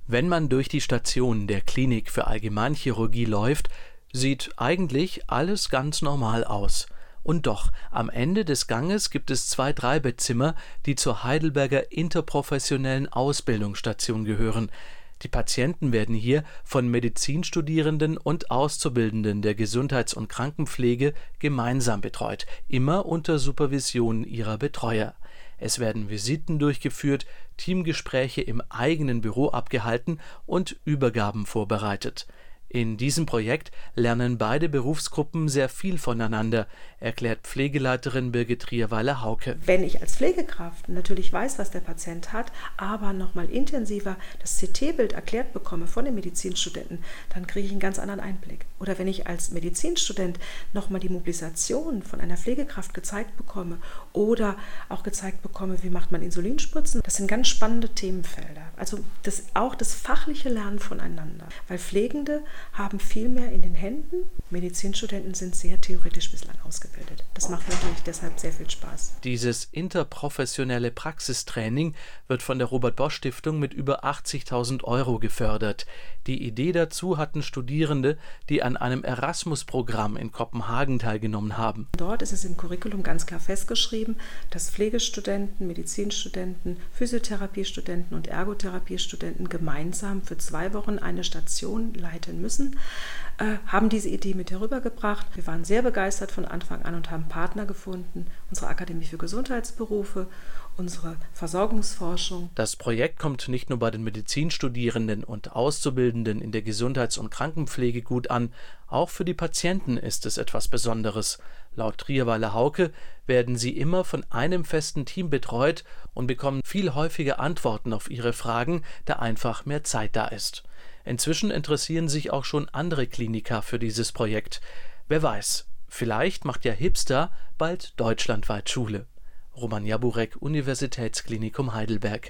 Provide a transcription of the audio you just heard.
Wenn man durch die Station der Klinik für Allgemeinchirurgie läuft, sieht eigentlich alles ganz normal aus. Und doch, am Ende des Ganges gibt es 2 3-Bettzimmer, die zur Heidelberger Interprofessionellen Ausbildungsstation gehören. Die Patienten werden hier von Medizinstudierenden und Auszubildenden der Gesundheits- und Krankenpflege gemeinsam betreut, immer unter Supervision ihrer Betreuer. Es werden Visiten durchgeführt, Teamgespräche im eigenen Büro abgehalten und Übergaben vorbereitet. In diesem Projekt lernen beide Berufsgruppen sehr viel voneinander, erklärt Pflegeleiterin Birgit Trierweiler-Hauke. Wenn ich als Pflegekraft natürlich weiß, was der Patient hat, aber nochmal intensiver das CT-Bild erklärt bekomme von den Medizinstudenten, dann kriege ich einen ganz anderen Einblick. Oder wenn ich als Medizinstudent nochmal die Mobilisation von einer Pflegekraft gezeigt bekomme oder auch gezeigt bekomme, wie macht man Insulinspritzen, das sind ganz spannende Themenfelder. Also auch das fachliche Lernen voneinander, weil Pflegende haben viel mehr in den Händen. Medizinstudenten sind sehr theoretisch bislang ausgebildet. Das macht natürlich deshalb sehr viel Spaß. Dieses interprofessionelle Praxistraining wird von der Robert-Bosch-Stiftung mit über 80.000 € gefördert. Die Idee dazu hatten Studierende, die an einem Erasmus-Programm in Kopenhagen teilgenommen haben. Dort ist es im Curriculum ganz klar festgeschrieben, dass Pflegestudenten, Medizinstudenten, Physiotherapiestudenten und Ergotherapiestudenten gemeinsam für 2 Wochen eine Station leiten müssen, haben diese Idee mit herübergebracht. Wir waren sehr begeistert von Anfang an und haben Partner gefunden, unsere Akademie für Gesundheitsberufe, unsere Versorgungsforschung. Das Projekt kommt nicht nur bei den Medizinstudierenden und Auszubildenden in der Gesundheits- und Krankenpflege gut an, auch für die Patienten ist es etwas Besonderes. Laut Trierweiler-Hauke werden sie immer von einem festen Team betreut und bekommen viel häufiger Antworten auf ihre Fragen, da einfach mehr Zeit da ist. Inzwischen interessieren sich auch schon andere Kliniker für dieses Projekt. Wer weiß, vielleicht macht ja Hipster bald deutschlandweit Schule. Roman Jaburek, Universitätsklinikum Heidelberg.